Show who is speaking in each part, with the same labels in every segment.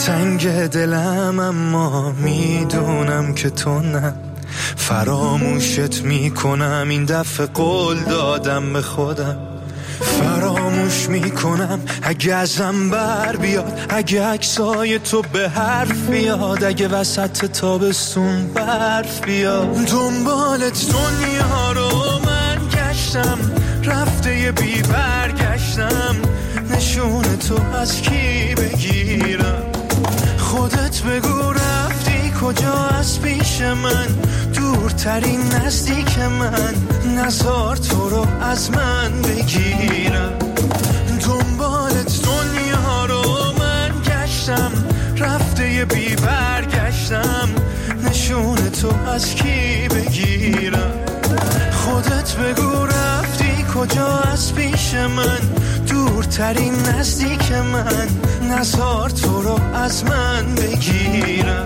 Speaker 1: تنگ دلم اما میدونم که تو نه. فراموشت میکنم این دفعه، قول دادم به خودم. فراموش میکنم اگه ازم بر بیاد، اگه عکسای تو به حرف بیاد، اگه وسط تابستون برف بیاد. دنبالت دنیا رو من گشتم، رفته بی برگشتم. نشون تو از کی بگیرم؟ خودت بگو رفتی کجا از پیش من؟ دورترین نزدیک من، نزار تو رو از من بگیرم. دنبالت دنیا رو من گشتم، رفته بی برگشتم. نشون تو از کی بگیرم؟ خودت بگو رفتی کجا از پیش من؟ دورترین نزدیک من، نزار تو رو از من بگیرم.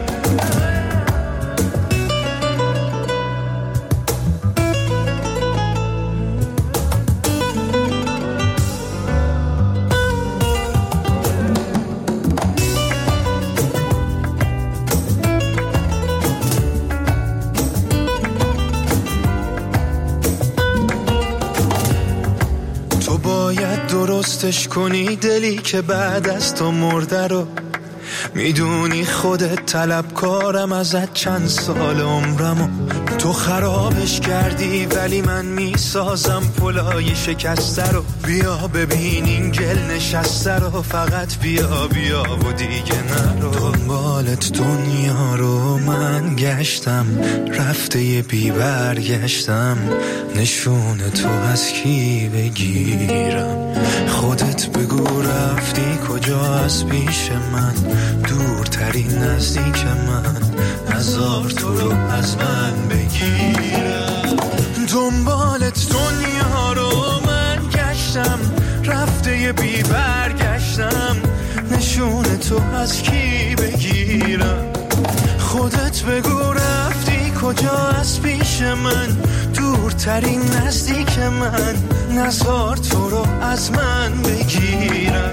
Speaker 1: درستش کنی دلی که بعد از تو مرده رو. میدونی خودت طلبکارم ازت چند سال عمرمو. تو خرابش کردی ولی من میسازم پلای شکسته رو. بیا ببین این گل نشسته رو، فقط بیا بیا و دیگه نرو. دنبالت دنیا رو من گشتم، رفته بی برگشتم. نشون تو از کی بگیرم؟ خودت بگو رفتی کجا از پیش من؟ دورترین نزدیک من، نزار تو رو از من بگیرم. دنبالت دنیا رو من گشتم، رفته بی برگشتم. نشون تو از کی بگیرم؟ خودت بگو رفتی کجا از پیش من؟ دورترین نزدیک من، نزار تو رو از من بگیرم.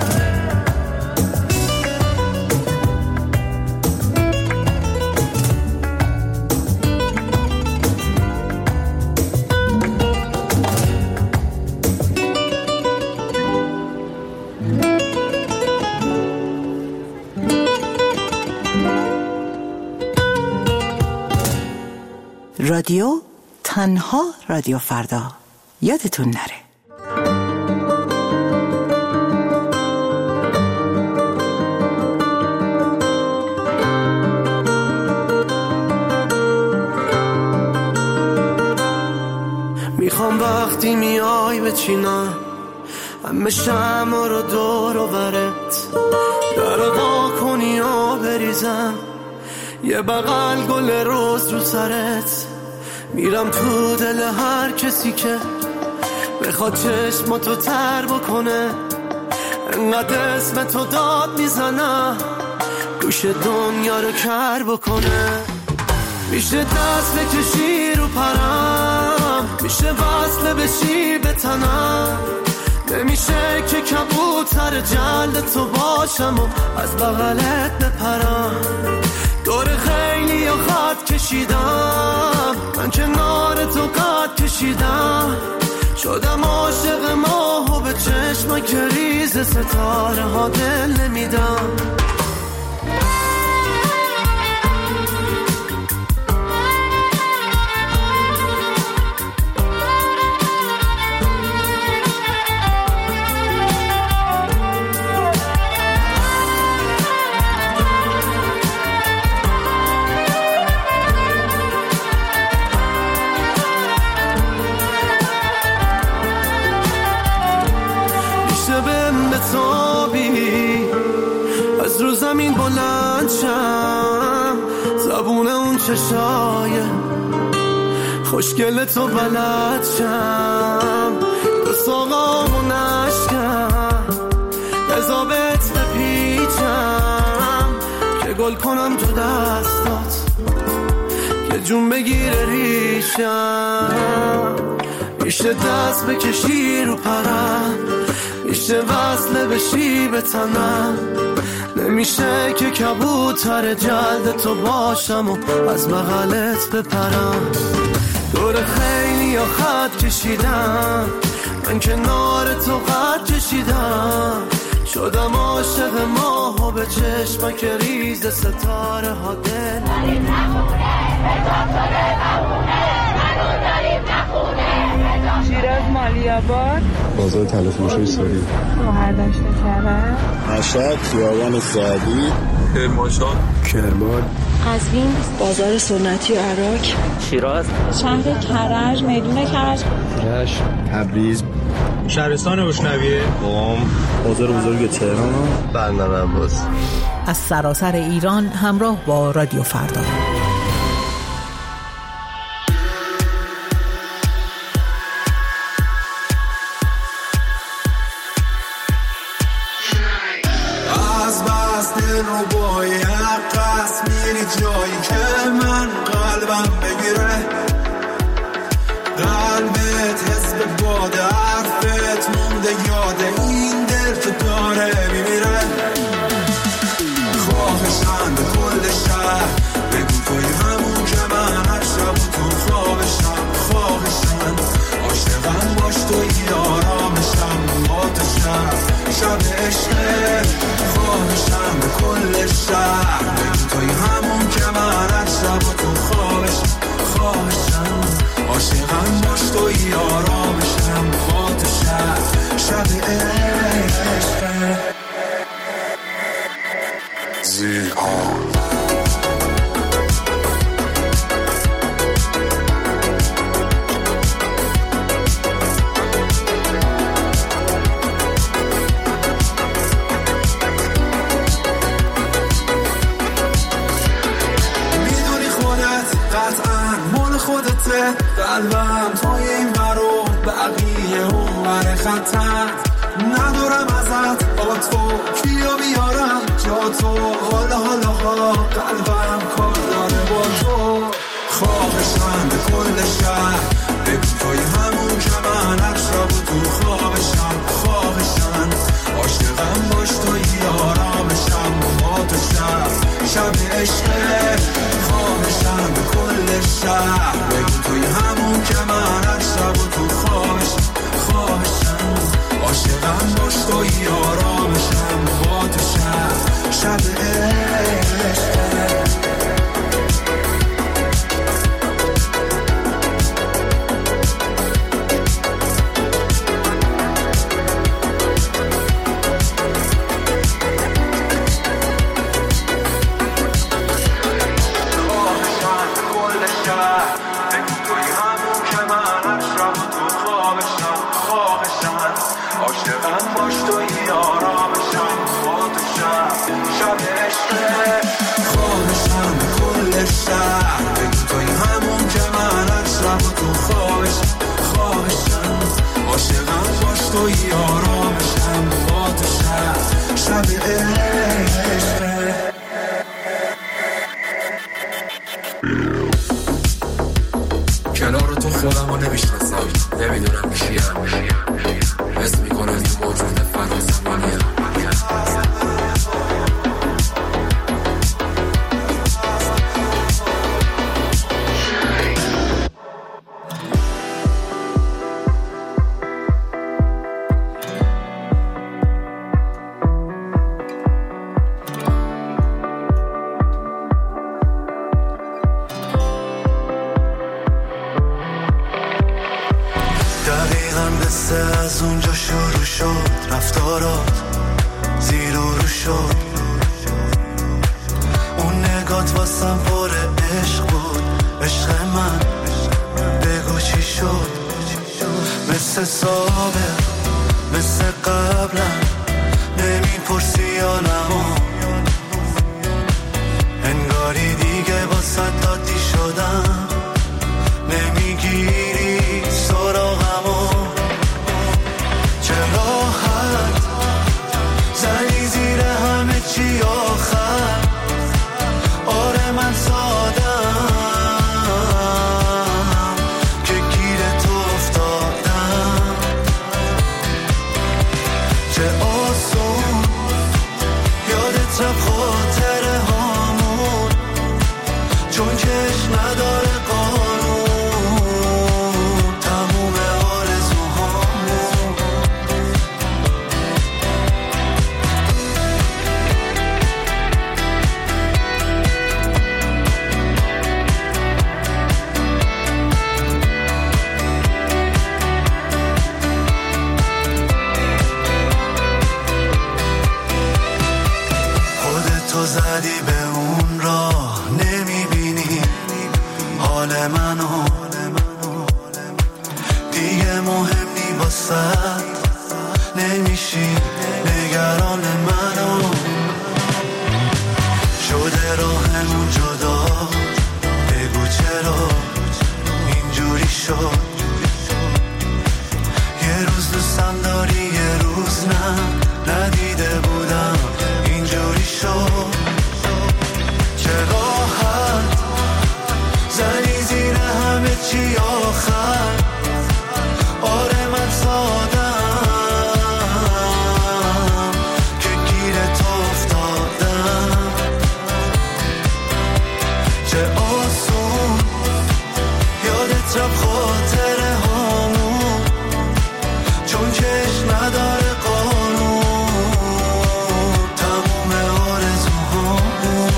Speaker 2: رادیو تنها رادیو فردا، یادتون نره.
Speaker 3: میخوام وقتی میای بچینم همه شمع رو دور و برت، در وا کنی و بریزم یه بغل گل روز رو سرت. میرم تو دل هر کسی که بخواد چشماتو تر بکنه، انقدر اسم تو داد میزنم گوش دنیا رو کر بکنه. میشه دست بکشی رو پرم، میشه وصل بشی به تنم، نمیشه که کبوتر جلد تو باشم و از بغلت بپرم. دور خیلی و خط کشیدم، من کنار تو قد کشیدم. شدم عاشق ماه و به چشم گریز ستاره ها دل نمیدم. از رو زمین بلند شم، زبون اون چشای خوشگل تو بلد شم. دو ساقامو نشکم، بزابت بپیچم که گل کنم تو دستات، که جون بگیره ریشم. میشه دست بکشی رو پرم، میشه وصله بشی به تنم، نمیشه که کبوتر جلد تو باشم و از بغلت بپرم. دور خیلی ها خط کشیدم، من کنار تو قد کشیدم. شدم عاشق ماه و به چشمک ریز ستاره ها دل داریم نخونه بزاستاره نمونه منو داریم نخونه.
Speaker 4: شیراز مالیاباد،
Speaker 5: بازار تلفروشی ساری،
Speaker 4: شهرداشت کرد،
Speaker 5: مشهد خیابان سعدی،
Speaker 1: کرمانشاه،
Speaker 5: کرمان،
Speaker 6: قزوین، بازار سنتی عراق،
Speaker 7: شیراز،
Speaker 4: شهر کرج، میدون کرج،
Speaker 5: رشت، تبریز،
Speaker 1: شهرستان اشنویه،
Speaker 5: قم، بازار بزرگ تهران، بندر عباس.
Speaker 2: از سراسر ایران همراه با رادیو فردا.
Speaker 1: از بس دل رو باید قصد میری جایی که من قلبم بگیره. قلبت حس به باد حرفت مونده یاد این دل که داره میمیره. خواهشم به کل شهر بگو توی همون که من هر شب و تو خوابشم. خواهشم عاشقم باش توی آرامشم با تو شب عشقه. خواهشم به کل شهر بگو توی همون که من هر شب و تو خوابشم. خواهشم عاشقم باش توی آرامشم با تو شب عشقه. زیرها قلبم توی این برو بقیه اون ور خطر. ندارم ازت با تو کیو بیارم جا تو. حالا قلبم کار داره با تو. خواهشم به کل شهر بگو توی همون که من هر شب و تو خوابشم. خواهشم عاشقم باش توی آرامشم با تو شب عشقه. خواهشم به کل شهر بگو توی همون که من هر شب و تو خوابشم. خواهشم عاشقم باش توی آرامشم با تو شب عشقه. توی آرامشم با تو شب عشقه. کنار تو خودم رو نمیشناسم، نمیدونم کیم. حس میکنم این موجود فرازمانیم.
Speaker 3: از اونجا شروع شد رفتارات زیر و رو شد. اون نگات واسم پر عشق بود. عشق من بگو چی شد. مثل سابق مثل قبلم نمیپرسی حالمو. انگاری دیگه واسه عادی شدم. نمیگیری سراغمو. چه راحت زنی زیر همه چی آخر. آره من سادم که گیر تو افتادم. چه زدی به اون راه نمیبینی حال منو، دیگه مهم نی واسد نمیشی نگران منو. شده راهمون جدا، بگو چرا اینجوری شد. یه روز دوستم داری یه روز نه، ندیده بودم اینجوری شد. چه راحت زنی زیر همه چی آخر، آره من سادم که گیرت افتادم. چه آسون یادت رفت خاطره هامون، چون چشم نداره قانون تموم آرزوهامون.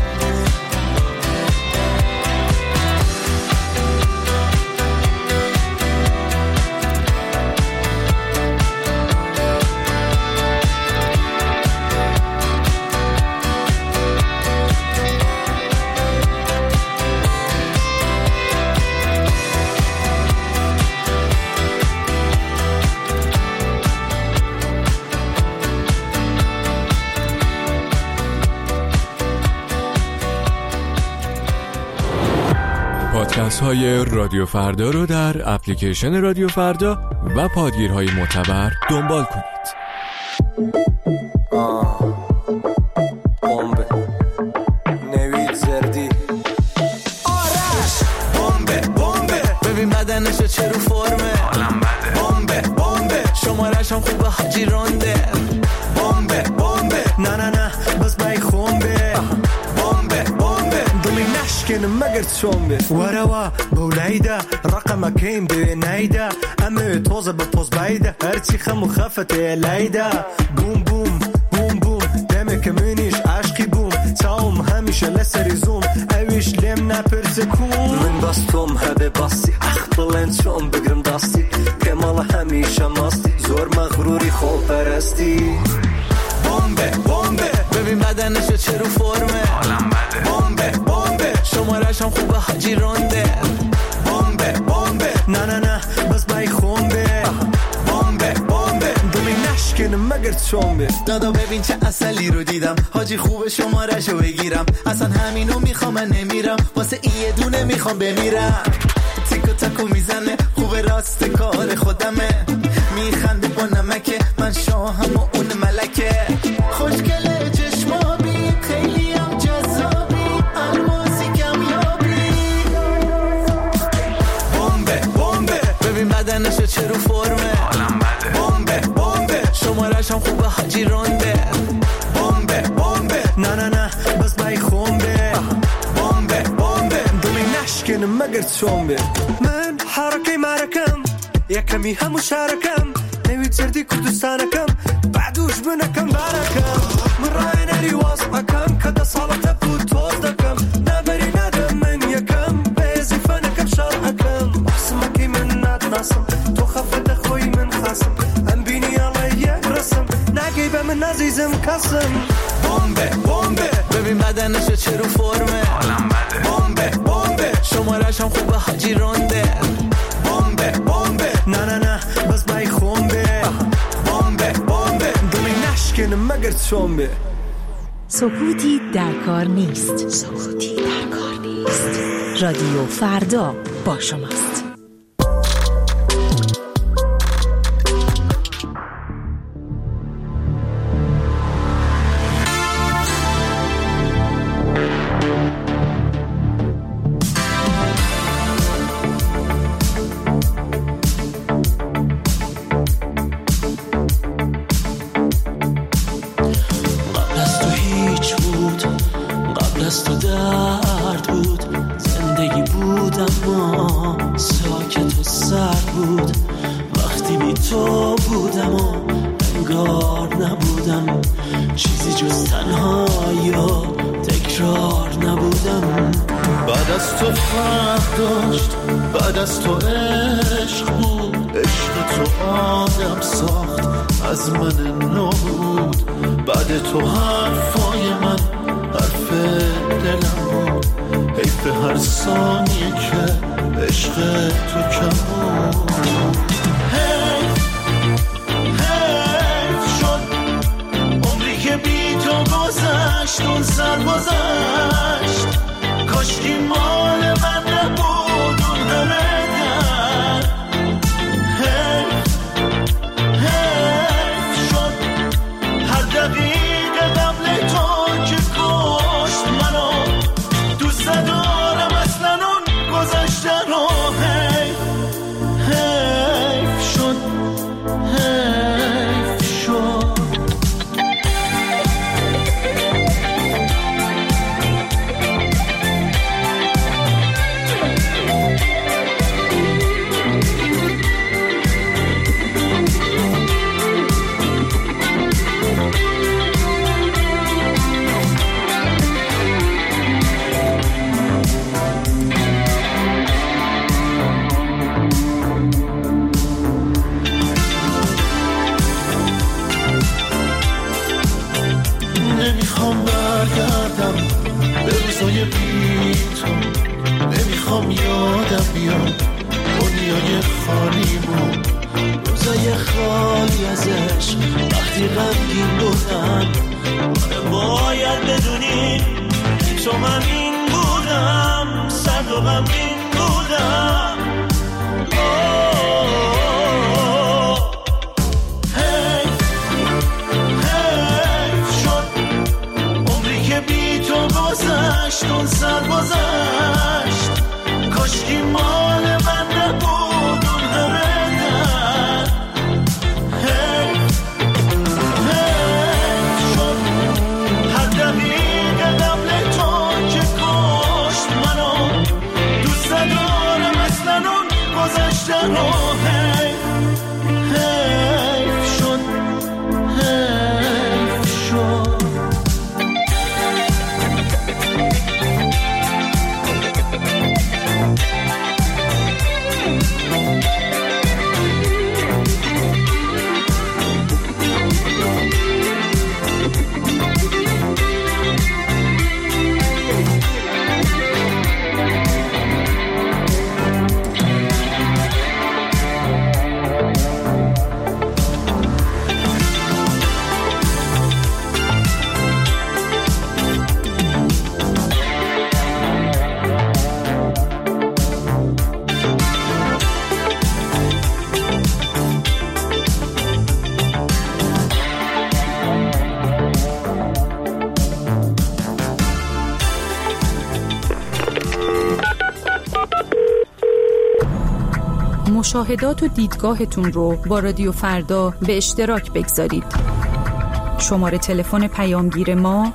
Speaker 7: پادکست های رادیو فردا رو در اپلیکیشن رادیو فردا و پادگیرهای معتبر دنبال کنید.
Speaker 3: بمب نوید زردی آرش بمب ببین بدنشو چه رو فرمه، حالم بده. بمب شمارش هم خوبه حاجی رونده. بمب نه بس بای خونبه. بمب دلی نشکن مگر چومبه وروا بولیده رقمك این به نیده امه توزه به پوز بایده هرچی خمو خفته لیده. بوم بوم بوم بوم دمک منیش عشقی بوم تاوم همیشه لسری زوم اویش لم نپرس کون من باستم هده باستی اخ بلند شم بگرم داستی کمال همیشه ماستی زور مغروری خوب پرستی. بمب ببین بدنشو چه رو فرمه، حالم بده. بمب شمارش هم خوبه حاجی رونده. بمب نه بس بای خونبه. بمب دلی نشکن مگر چومبه. دادا ببین چه اصلی رو دیدم حاجی خوبه شمارش رو بگیرم، اصلا همینو میخوام من نمیرم واسه این یه دونه میخوام بمیرم. تیکو تاکو میزنه خوبه راست کار خودمه، میخنده با نمکه من شاهم و اون ملکه. خوشگله چشمابی خیلی هم جذابی الماسی کمیابی. بمب ببین بدنشو چه رو فرمه، حالم بده. بمب شمارش هم خوبه حاجی رونده. بمب نه بس بای خونبه. بمب دلی نشکن مگر چومبه. من حرکه مرکم یکمی همو شارکم، نوید زردی کردستانکم بعدوش بنکم برکم. من رای نری واسمکم کده سالت بود توز دکم، نبری ندم من یکم بیزی فنکم شارکم. بحثمکی من ندناسم تو خفت خوی من خسم، هم بینی علی یک رسم نگی به من عزیزم کسم. بمب ببین بدنشو چه رو فرمه، حالم بده. بمب شمارش هم خوبه حاجی رونده. بمب نه بس بای خونبه. بمب دلی نشکن مگر چومبه.
Speaker 2: سکوتی در کار نیست. رادیو فردا با شماست.
Speaker 3: ساکت و سر بود وقتی بی تو بودم و انگار نبودم چیزی جز تنهایی و تکرار نبودم. بعد از تو فرق داشت، بعد از تو عشق بود، عشق تو آدم ساخت از من نو بود. بعد تو حرفای من گذشت اون سر گذشت کاشکی مال من نبود اون همه در حیف شد هر دقیقه قبل تو که کشت منو دوست ندارم اصلا اون گذشته رو حیف شد حیف شد نمیخوام برگردم به روزای بی تو نمیخوام یادم بیاد دنیای خالی بود روزای خالی از عشق وقتی غمگین بودم باید بدونی تو من این بودم سرد و غمگین بودم گذشت اون سر گذشت کاشکی مال من نبود اون همه در حیف شد هر دقیقه قبل تو که کشت منو دوست ندارم اصلا اون گذشته رو حیف شد حیف شد
Speaker 2: مشاهدات و دیدگاهتون رو با رادیو فردا به اشتراک بگذارید. شماره تلفن پیامگیر ما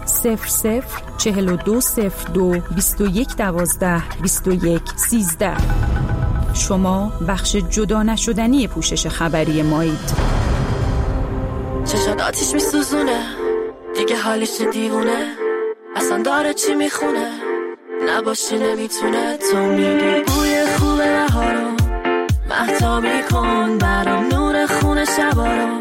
Speaker 2: 00420221122113. شما بخش جدا نشدنی پوشش خبری مایید.
Speaker 6: چشات آتیش میسوزونه دیگه حالش دیوونه اصلا داره چی میخونه نباشی نمیتونه تو میدی بوی خوبه بهارو مهتابی کن برام نور خونه شبارو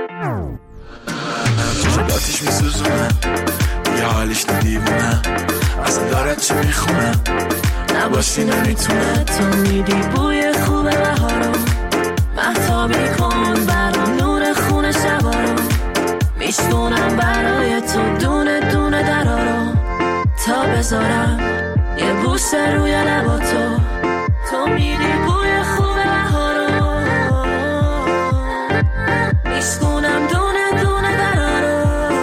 Speaker 3: چشات آتیش میسوزونه دیگه حالش دیوونه اصلا داره چی میخونه نباشی نمیتونه
Speaker 6: تو میدی بوی خوبه بهارو مهتابی کن برام نور خونه شبارو میشتونم برای تو دونه دونه درارو تا بذارم یه بوسه روی لباتو تو میدی بوی خوبه بهارو میشتونم دونه دونه درارو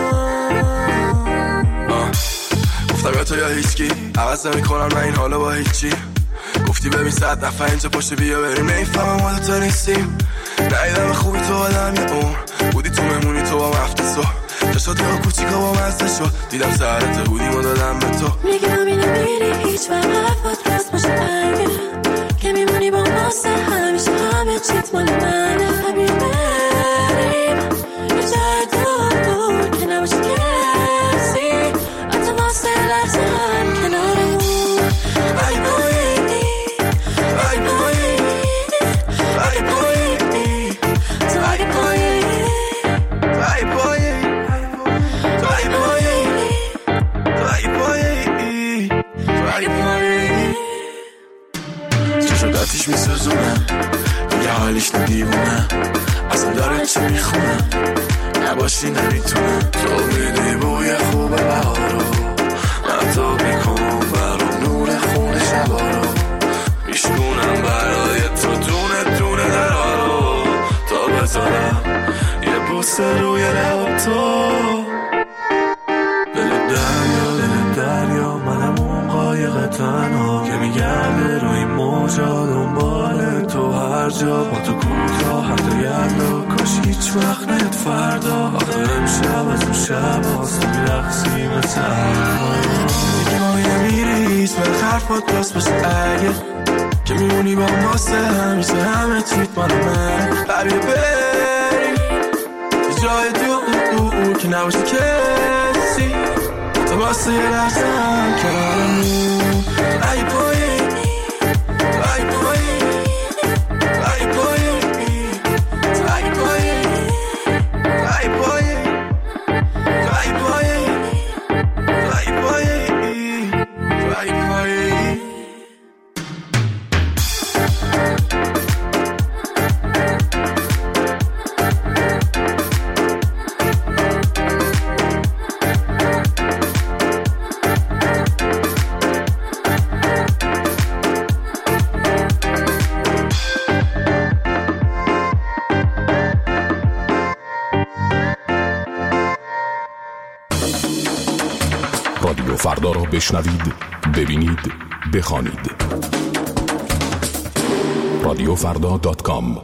Speaker 3: گفتم یا تو یا هیچکی عوض نمی‌کنم من این حالا با هیچی گفتی ببین 100 نفر اینجا پشت بیا بریم نمیفهمم ما دوتا نیستیم ندیدم خوبی تو آدم یه عمر بودی تو مهمونی تو با مفته سو چشات یا کوچیکا با مزده شد دیدم سرت بودیم و دادم به تو
Speaker 6: میگم اینو میری هیچ وقت حرفات راست باشه تنگه که میمونی با ماسه همیشه همه چیت مال منه همین بریم یه جای دور که نباشه کسی حتی واسه لحظه هم کنارمون ای بایی ای بایی ای بایی تو اگه پایی ای بایی تو اگه پایی تو اگه پایی تو اگه پایی
Speaker 3: چشات آتیش میسوزونه دیگه حالیش ندیوونه اصلا داره چی میخونه نباشی نمیتونه تو میدی بوی خوبه بهارو جا دنبال تو هر جا با تو کوتاه حتی یلا کاش هیچ وقت نت فردا آخه امشب از اون شب هاست میرقصی مثل نگاهی میریز به حرفات باز باشه اگه که میمونی با ماسه همیشه همه چیت مال من قریه بریم جای تو که نباشه کسی تو باسه یه لحظم کنارمون ای پایی ای پایی ای پایی ای پایی ای پایی ای پایی ای پایی ای پایی
Speaker 8: رادیو فردا را بشنوید، ببینید، بخوانید. radiofrda.com.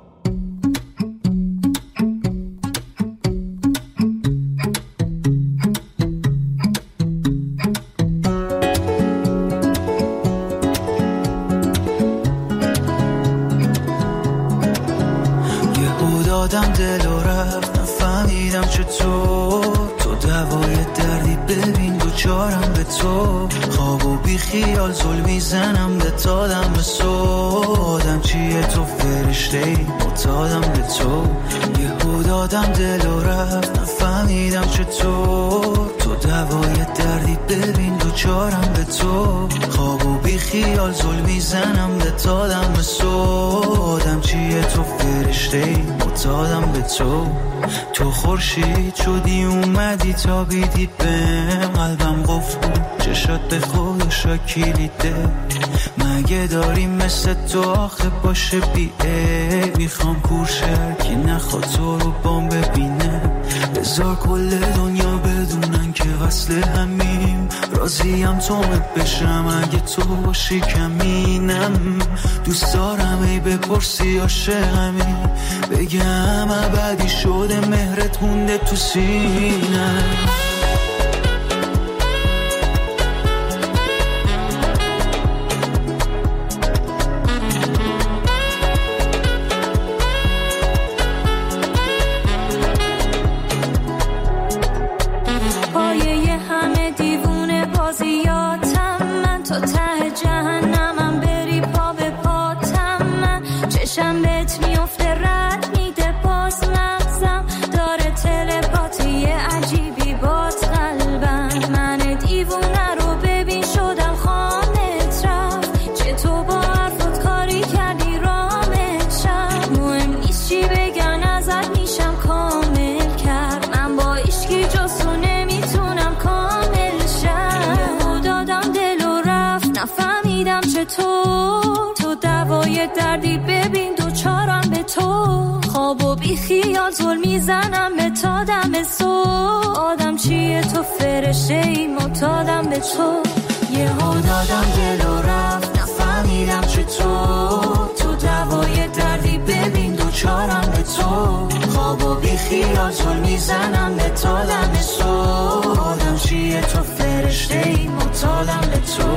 Speaker 1: یهو دادم دل و رفت نفهمیدم چطور تو دوای دردی ببین دوچارم به تو خواب و بی خیال زل میزنم به تادم به سودم چیه تو فرشته معتادم به تو یهو دادم دل و رفت نفهمیدم چطور تو دوای دردی ببین دوچارم به تو خواب و بی خیال زل میزنم به تادم به سودم چیه تو فرشته معتادم به تو تو خورشید شدی اومدی تا بیدی بهم قلبم قفل بود چشات به خودش را کلیده مگه داری مثل تو آخه باشه بیه میخوام کورشر که نخواد تو رو بام ببینه بذار کل دنیا بدونن که وصل همیم راضیم تومت بشم اگه تو باشی کمینم دوست دارم ای بپرسی عاشقمی بگم ابدی شده مهرت مونده تو سینه تو دوای دردی ببین دوچارم به تو خواب و بی خیال زل میزنم به تا دم صبح آدم چیه تو فرشته ای معتادم به تو یهو دادم دل و رفت نفهمیدم چطور تو دوای دردی ببین دوچارم به تو خواب و بی خیال زل میزنم به تا دم صبح آدم چیه تو فرشته ای معتادم به تو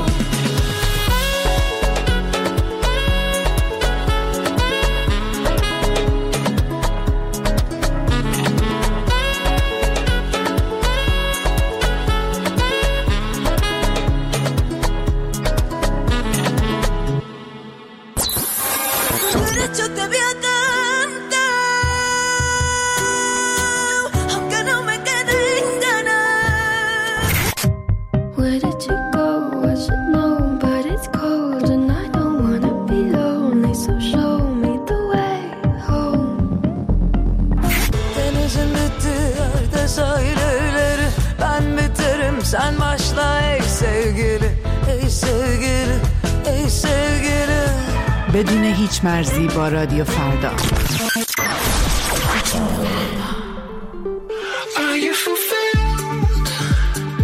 Speaker 3: Sen başla ey sevgili, ey sevgili, ey sevgili.
Speaker 9: بدون هیچ مرزی با رادیو فردا.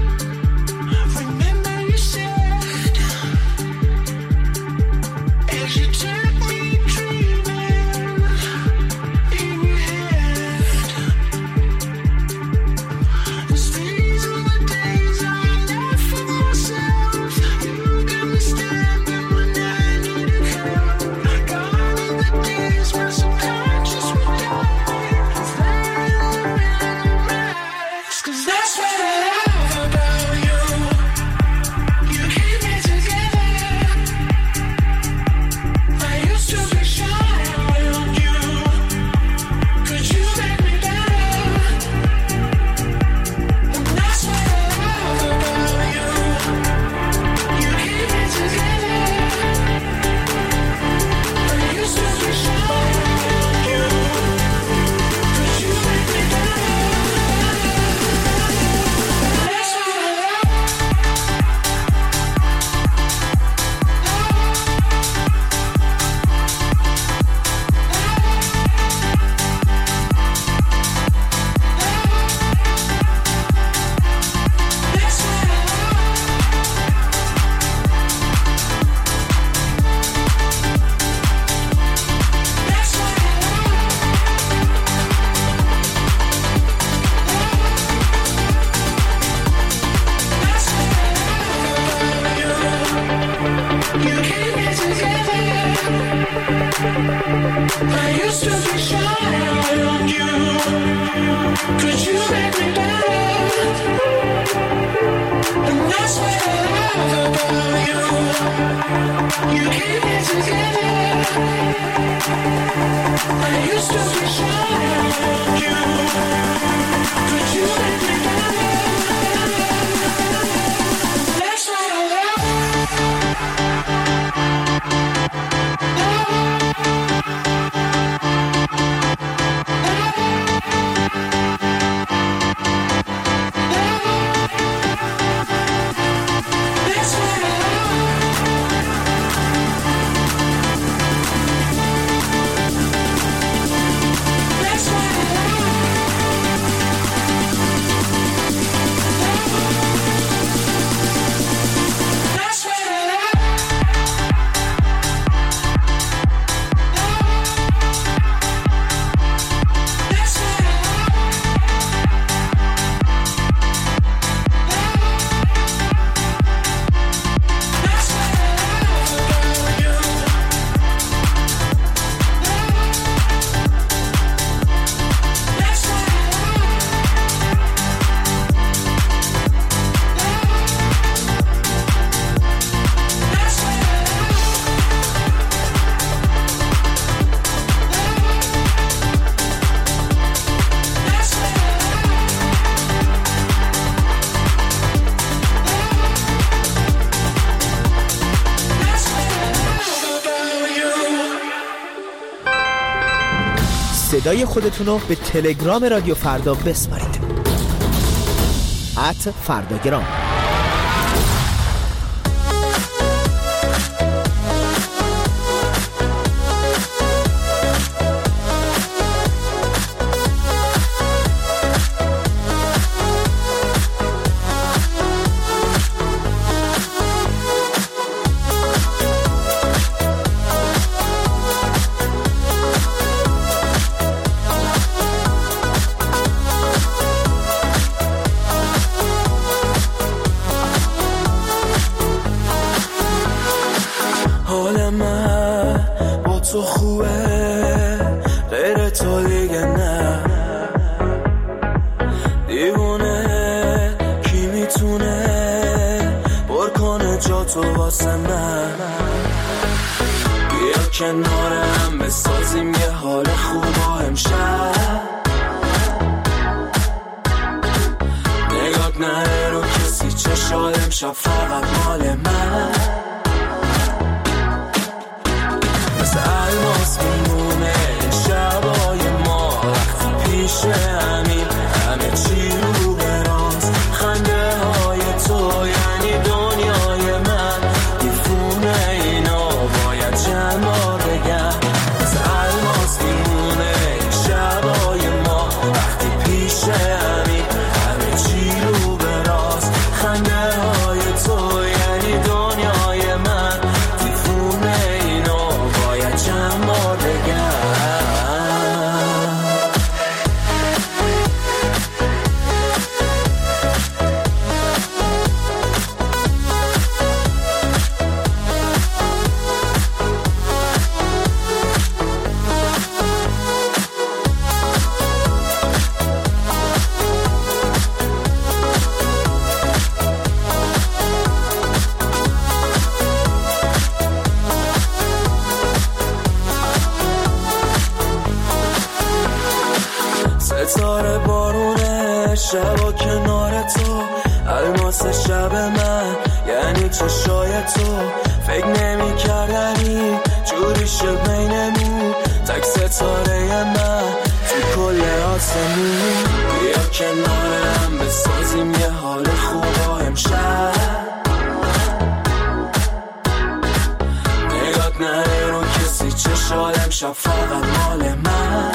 Speaker 1: It
Speaker 10: صدای خودتون رو به تلگرام رادیو فردا بسپارید. @فرداگرام.
Speaker 3: تو خوبه غیر تو دیگه نه، دیوونه کی میتونه پر کنه جا تو واسه من. بیا کنارم بسازیم یه حال خوب امشب، نگاه نره رو کسی چشات امشب فقط مال من. الماس میمونه شبای ما وقتی پیش همین همه چی رو به راست، خنده های تو یعنی دنیای من، دیفونه اینا باید چند بار بگم. الماس میمونه شبای ما وقتی پیش همین همه چی رو به راست، خنده های تو یعنی دنیای من، دیفونه اینا چند بار بگم. تو، الماس شب من یعنی چشای تو. فکر نمی کردنی جوری شه بینمون، تک ستاره من تو کل آسمون. بیا کنارم بسازیم یه حال خوبا امشب، نگات نره رو کسی چشال امشب فقط مال من.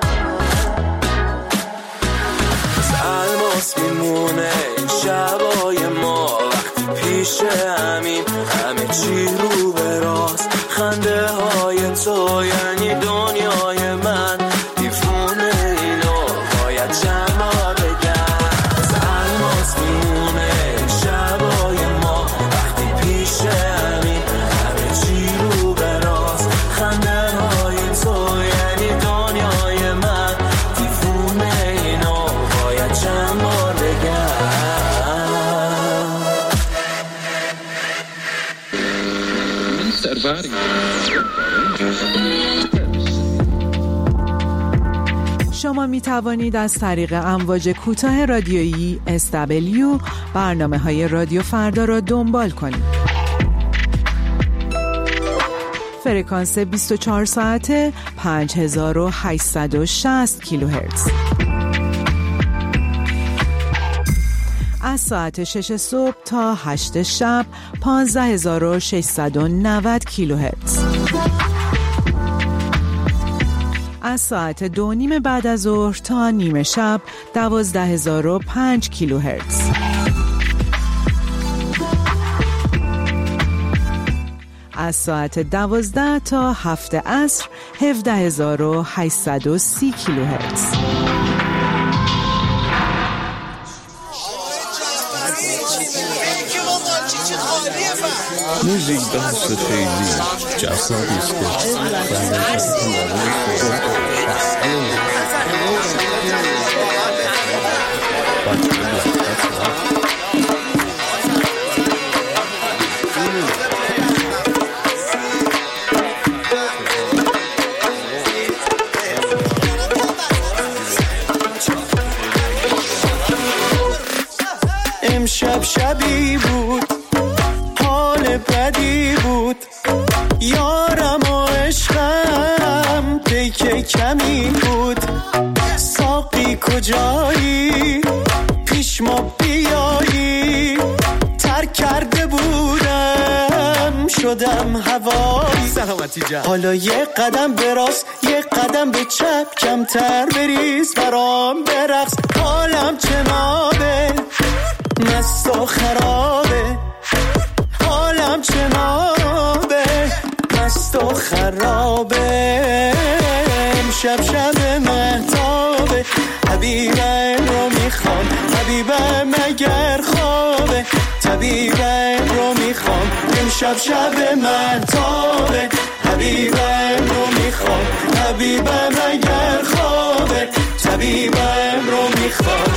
Speaker 3: از الماس میمونه این شبای ما، وقتی پیش همین همه چی رو به راست. خنده های تو یعنی دنیای من، دیوونه اینو باید چند بار بگم. از الماس میمونه این شبای ما، وقتی پیش همین همه چی رو به راست. خنده های تو یعنی دنیای من، دیوونه اینو باید چند بار بگم.
Speaker 9: شما می توانید از طریق امواج کوتاه رادیویی SW برنامه‌های رادیو فردا را دنبال کنید. فرکانس 24 ساعته 5860 کیلوهرتز. از ساعت 6 صبح تا 8 شب 15690 کیلوهرتز. از ساعت 2:30 بعد از ظهر تا نیمه شب 12005 کیلوهرتز. از ساعت 12 تا 7 عصر 17830 کیلوهرتز.
Speaker 11: موزیک بحث خیلی جذابیست که
Speaker 3: امشب شبی بود، حال بدی بود، یارم و عشقم پیک کمی بود. ساقی کجایی پیش ما بیایی، ترک کرده بودم شدم هوایی.
Speaker 10: سلامتی جان.
Speaker 3: حالا یه قدم به راست یه قدم به چپ، کمتر بریز برام برقص. حالم چنابه مست و خرابه، حالم چنابه مست و خرابه. امشب شب مهتابه، حبیبم رو میخوام، حبیبم اگر خوابه، طبیبم رو میخوام. امشب شب مهتابه، حبیبم رو میخوام، حبیبم اگر خوابه، طبیبم رو میخوام.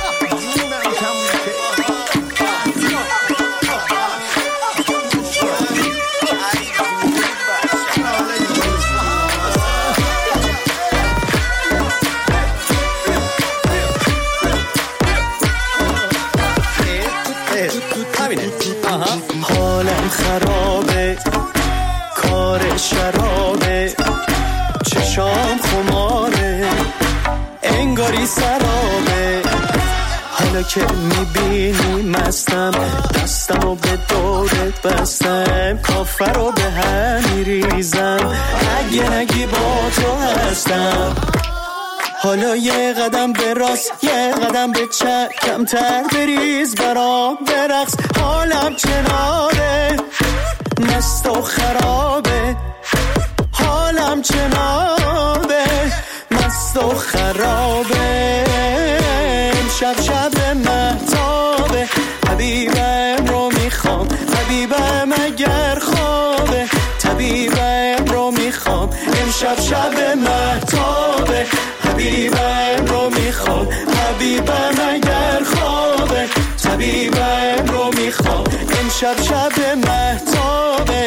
Speaker 3: حالم خرابه، کار شرابه، چشام خماره، انگاری سرابه. حالا که میبینی مستم، دستمو به دورت بستم، کافر رو به هم میریزم، اگه نگی با تو هستم. حالا یه قدم به راست یه قدم به چپ، کمتر بریز برام برقص. حالم چناره مست و خرابه، حالم چنابه مست و خرابه. امشب شب مهتابه، حبیبم رو میخوام، حبیبم اگر خوابه، طبیبم رو میخوام. امشب شب مهتابه، حبیبم رو میخوام، حبیبم اگر خوابه، طبیبم رو میخوام. امشب شب مهتابه،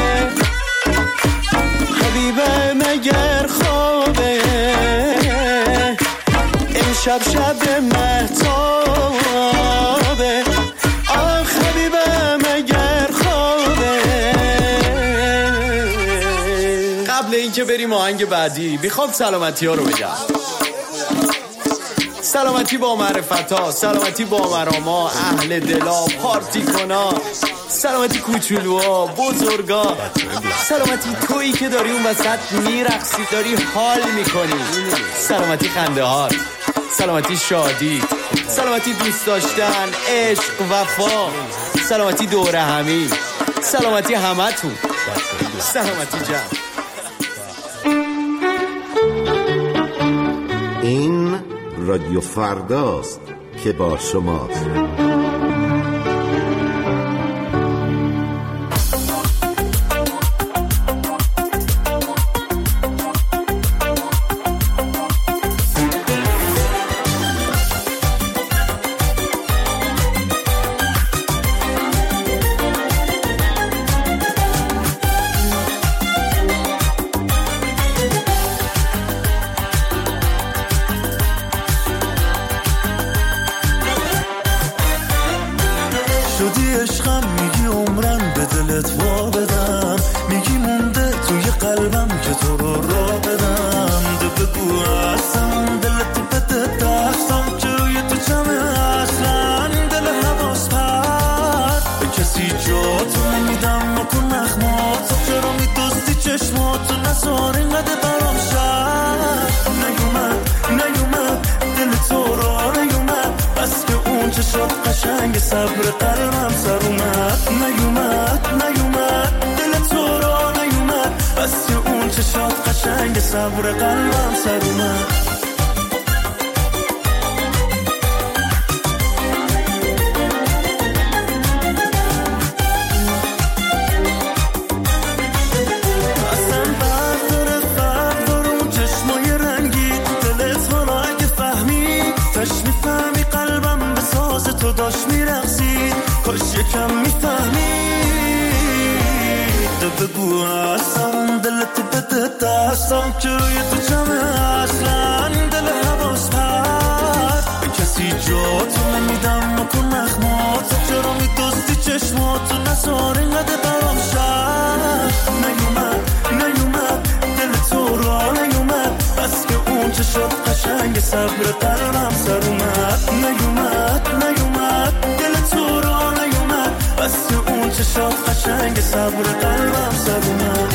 Speaker 3: حبیبم اگر خوابه، امشب شب مهتابه.
Speaker 12: اینکه بریم آهنگ بعدی میخوام سلامتی ها رو بگم. سلامتی با معرفت ها، سلامتی با مراما، اهل دلا، پارتی کنا، سلامتی کوچولوها، بزرگا، سلامتی تویی که داری اون وسط میرقصی، داری حال میکنی، سلامتی خنده ها، سلامتی شادی، سلامتی دوست داشتن، عشق، وفا، سلامتی دوره همی، سلامتی همتون، سلامتی جمع.
Speaker 13: این رادیو فرداست که با شماست.
Speaker 1: شدی عشقم، میگی عمرم به دلت وا بدم، میگی مونده توی قلبم که تو رو را بدم. ده بگو اصلا دلت بده دستم که روی تو جمعه اصلا دل حواس پرد به کسی جا تو نمیدم نکن نخمات. چرا میدوستی چشماتو نزار اینقدر برام شد. نیومد دل تو را نیومد، بس که اون چشات قشنگ صبر قلبم سر اومد. نیومد دل تو را نیومد، بس که اون چشات قشنگ صبر قلبم سر اومد. یکم میفهمی بگو اصلا دلت بده دستم که روی تو جمعه اصلا دل حواس پرد به کسی جا تو نمیدم نکن نخمات. چرا میدوستی چشماتو نزار اینقدر برام شد. نیومد دل تو را نیومد، بس که اون چشات قشنگ صبر قلبم سر اومد. نیومد دل تو را نیومد، بس که اون چشات قشنگ صبر قلبم سر اومد.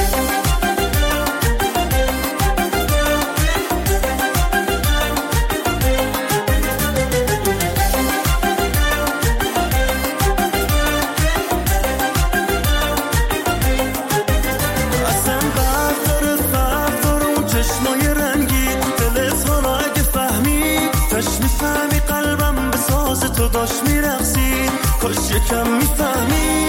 Speaker 1: اصلا بردار اون چشمای رنگی دلت حالا اگه فهمی تش میفهمی قلبم به ساز تو داشت میرقصید. کاش یکم میفهمی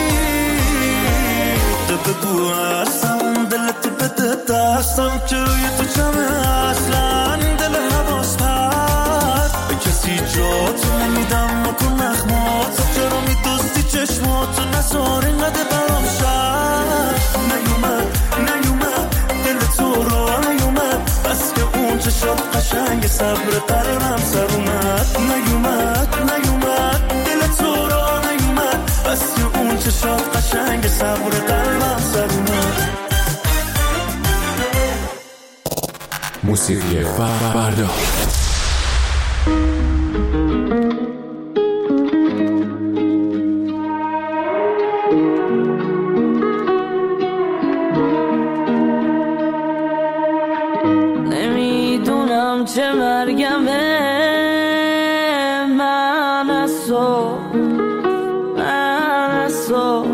Speaker 1: بگو اصلا دلت بده دستم که روی تو جمعه اصلا دل حواس پرد به کسی جا تو نمیدم نکن نخمات. چرا میدوستی چشماتو نزار اینقدر برام شد. نیومد دل تو را نیومد، بس که اون چشات قشنگ صبر قلبم سر اومد. نیومد دل تو را نیومد، بس که اون چشات قشنگ صبر قلبم سر اومد.
Speaker 7: موسیقی فردا.
Speaker 14: نمیدونم چه مرگمه، من از تو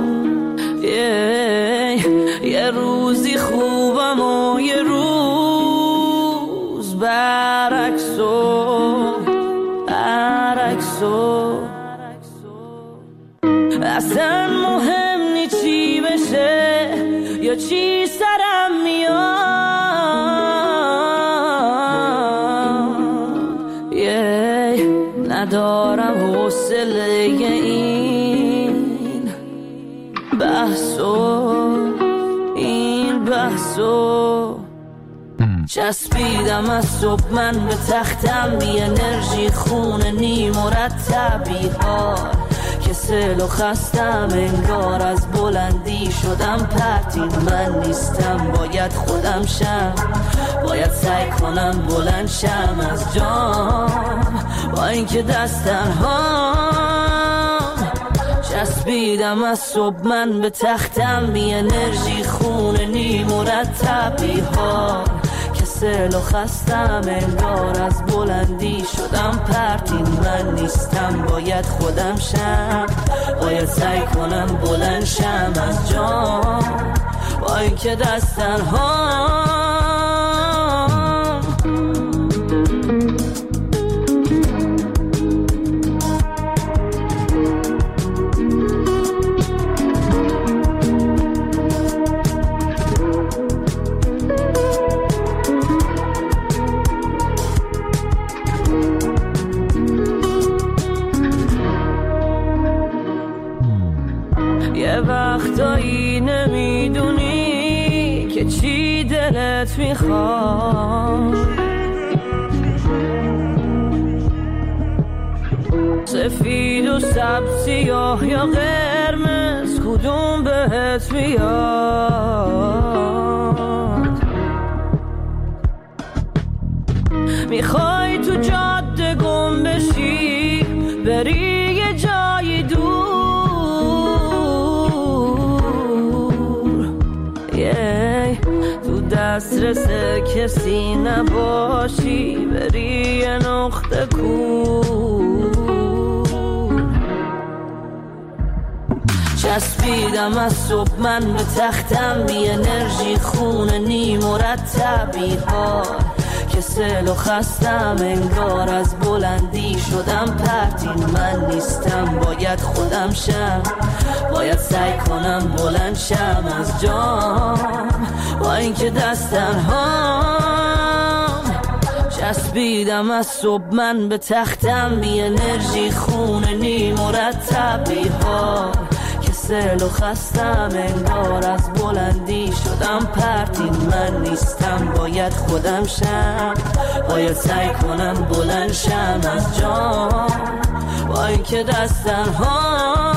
Speaker 14: یه روزی خوبم و یه روز برعکسو. اصلا مهم نی چی بشه یا چی سرم میاد. ندارم حوصله این بحثو چسبیدم از صبح من به تختم، بی انرژی خونه نی مرتب بی‌حال که کسل و خستم انگار از بلندی شدم پرتین من نیستم باید خودم شم باید سعی کنم بلند شم از جام با اینکه دست تنهام چسبیدم از صبح من به تختم بی انرژی خونه نی مرتب بی حال کسل و خستم انگار از بلندی شدم پرتین من نیستم باید خودم شم باید سعی کنم بلند شم از جام با اینکه دست تنهام وقتایی نمیدونی که چی دلت میخواد سفید و سبز سیاه یا قرمز کدوم بهت میاد میخوای تو جاده گم بشی بری یه جایی دور تو دسترس کسی نباشی بری یه نقطه کور چسبیدم از صبح من به تختم بی انرژی خونه نی مرتب بی حال کسل و خستم انگار از بلندی شدم پرتین من نیستم باید خودم شم باید سعی کنم بلند شم از جام با اینکه دست تنهام چسبیدم از صبح من به تختم بی انرژی خونه نی مرتب بی حال کسل و خستم انگار از بلندی شدم پرتین من نیستم باید خودم شم باید سعی کنم بلند شم از جام با اینکه دست تنهام